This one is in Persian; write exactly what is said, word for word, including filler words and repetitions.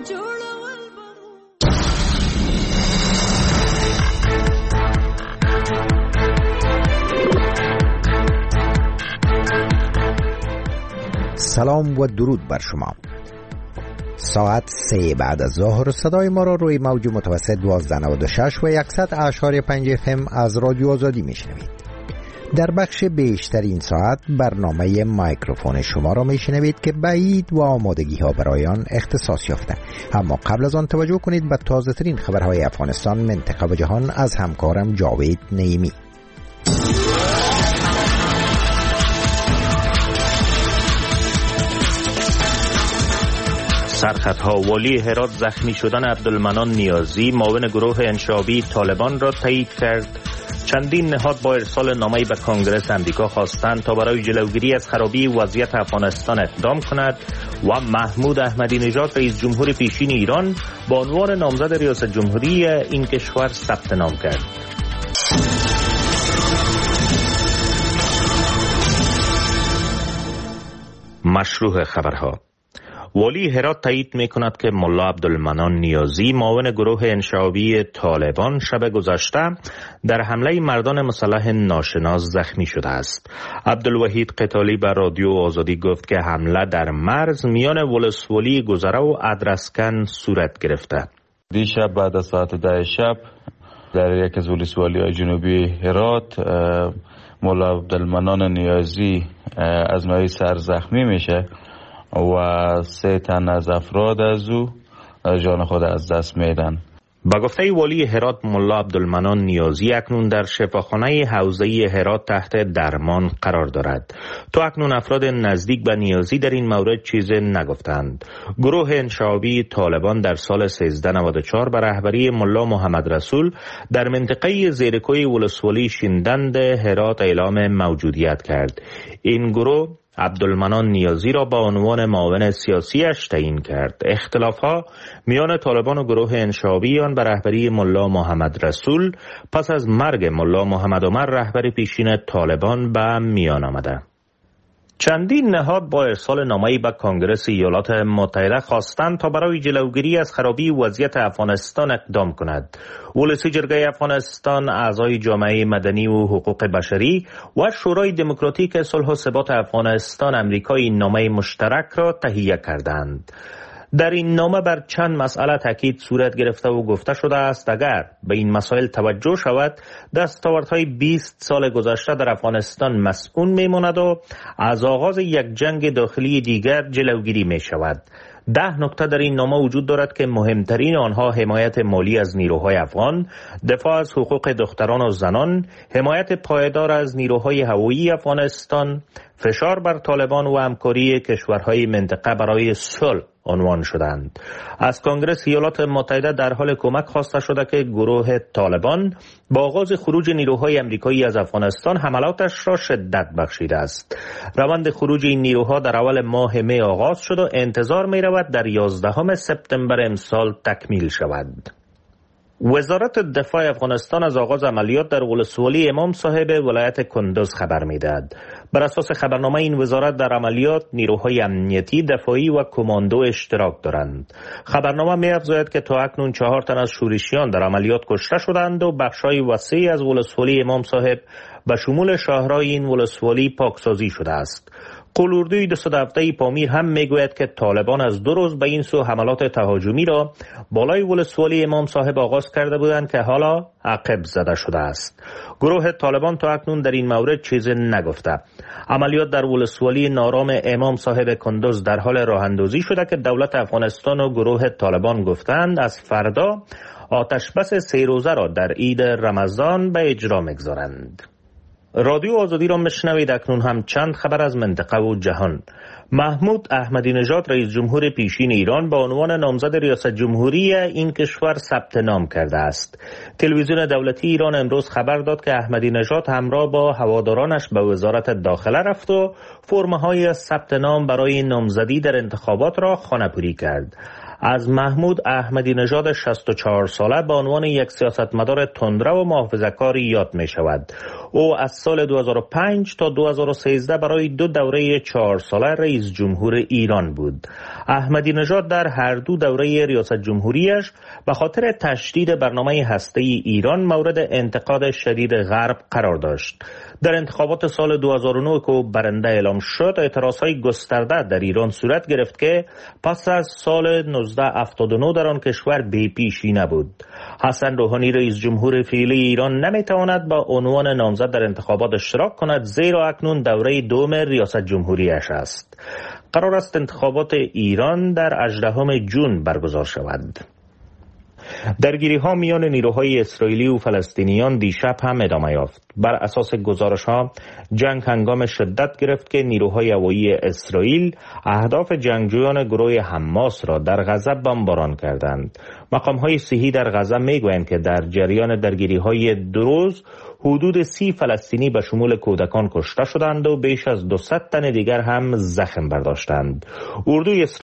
سلام و درود بر شما. ساعت سه بعد از ظهر صدای ما را روی موج متوسط دوازده نود و شش و صد اعشاری پنج اف ام از رادیو آزادی میشنوید. در بخش بیشتر این ساعت برنامه مایکروفون شما را میشنوید که بعید و آمادگی ها برای آن اختصاص یافته. اما قبل از آن توجه کنید به تازه ترین خبرهای افغانستان، منطقه و جهان از همکارم جاوید نعیمی. سرخطها: والی هرات زخمی شدن عبدالمنان نیازی معاون گروه انشابی طالبان را تایید کرد. چندین نهاد با ارسال نامه‌ای به کنگره امریکا خواستند تا برای جلوگیری از خرابی وضعیت افغانستان اقدام کند و محمود احمدی نژاد رئیس جمهور پیشین ایران با عنوان نامزد ریاست جمهوری این کشور ثبت نام کرد. مشروع خبرها: والی هرات تایید می کند که ملا عبدالمنان نیازی معاون گروه انشابی طالبان شب گذشته در حمله مردان مسلح ناشناس زخمی شده است. عبدالوحید قتالی به رادیو آزادی گفت که حمله در مرز میان ولسوالی گذره و ادرسکن صورت گرفته. دیشب بعد از ساعت ده شب در یک از ولسوالی‌های جنوبی هرات ملا عبدالمنان نیازی از نوعی سر زخمی میشه و سه تن از افراد از او جان خود از دست میدن. با گفته والی هرات ملا عبدالمنان نیازی اکنون در شفاخانه حوزه‌ای هرات تحت درمان قرار دارد. تا اکنون افراد نزدیک به نیازی در این مورد چیزی نگفتند. گروه انشابی طالبان در سال سیزده نود و چهار به رهبری ملا محمد رسول در منطقه زیرکوی ولسوالی شیندند هرات اعلام موجودیت کرد. این گروه عبدالمنان نیازی را با عنوان معاون سیاسیش تعیین کرد. اختلاف‌ها میان طالبان و گروه انشابی آن به رهبری ملا محمد رسول پس از مرگ ملا محمد عمر رهبر پیشین طالبان به میان آمده. چندین نهاد با ارسال نامه‌ای به کنگره ایالات متحده خواستند تا برای جلوگیری از خرابی وضعیت افغانستان اقدام کند. ولسی جرگه افغانستان، اعضای جامعه مدنی و حقوق بشری و شورای دموکراتیک صلح و ثبات افغانستان امریکا این نامه مشترک را تهیه کردند. در این نامه بر چند مسئله تاکید صورت گرفته و گفته شده است اگر به این مسائل توجه شود دستاوردهای بیست سال گذشته در افغانستان مسئول میماند و از آغاز یک جنگ داخلی دیگر جلوگیری می شود. ده نکته در این نامه وجود دارد که مهمترین آنها حمایت مالی از نیروهای افغان، دفاع از حقوق دختران و زنان، حمایت پایدار از نیروهای هوایی افغانستان، فشار بر طالبان و همکاری کشورهای منطقه برای صلح عنوان شدند. از کنگره ایالات متحده در حال کمک خواسته شده که گروه طالبان با آغاز خروج نیروهای امریکایی از افغانستان حملاتش را شدت بخشیده است. روند خروج این نیروها در اول ماه می آغاز شد و انتظار می رود در یازدهم سپتامبر امسال تکمیل شود. وزارت دفاع افغانستان از آغاز عملیات در ولسوالی امام صاحب ولایت کندز خبر می‌دهد. بر اساس خبرنامه این وزارت در عملیات نیروهای امنیتی، دفاعی و کماندو اشتراک دارند. خبرنامه می‌افزاید که تا اکنون چهار تن از شورشیان در عملیات کشته شدند و بخش‌های وسیعی از ولسوالی امام صاحب به شمول شهرهای این ولسوالی پاکسازی شده است. قلوردوی دویست و هفده پامیر هم میگوید که طالبان از دو روز به این سو حملات تهاجمی را بالای ولسوالی امام صاحب آغاز کرده بودند که حالا عقب زده شده است. گروه طالبان تا اکنون در این مورد چیزی نگفته. عملیات در ولسوالی نارام امام صاحب کندز در حال راه اندازی شده که دولت افغانستان و گروه طالبان گفتند از فردا آتش بس سه روزه را در عید رمضان به اجرا می‌گذارند. رادیو آزادی را میشنوید. اکنون هم چند خبر از منطقه و جهان. محمود احمدی نژاد رئیس جمهور پیشین ایران با عنوان نامزد ریاست جمهوری این کشور ثبت نام کرده است. تلویزیون دولتی ایران امروز خبر داد که احمدی نژاد همراه با هوادارانش به وزارت داخله رفت و فرم‌های ثبت نام برای نامزدی در انتخابات را خانه‌پوری کرد. از محمود احمدی نژاد شصت و چهار ساله به عنوان یک سیاستمدار تندرو و محافظه‌کاری یاد می شود. او از سال دو هزار و پنج تا دو هزار و سیزده برای دو دوره چهار ساله رئیس جمهور ایران بود. احمدی نژاد در هر دو دوره ریاست جمهوریش به خاطر تشدید برنامه هسته‌ای ایران مورد انتقاد شدید غرب قرار داشت. در انتخابات سال دو هزار و نه که برنده اعلام شد، اعتراضهای گسترده در ایران صورت گرفت که پس از سال نوزده هفتاد و نه در آن کشور بی پیشی نبود. حسن روحانی رئیس جمهور فعلی ایران نمیتواند با عنوان نامزد در انتخابات اشتراک کند، زیرا اکنون دوره دوم ریاست جمهوریش است. قرار است انتخابات ایران در هجدهم ژوئن برگزار شود. درگیری ها میان نیروهای اسرائیلی و فلسطینیان دیشب هم ادامه یافت. بر اساس گزارش ها جنگ هنگام شدت گرفت که نیروهای هوایی اسرائیل اهداف جنگجویان گروه حماس را در غزه بمباران کردند. مقام های صحی در غزه میگویند که در جریان درگیری های دو روز حدود سی فلسطینی به شمول کودکان کشته شدند و بیش از دویست تن دیگر هم زخم برداشتند. اردوی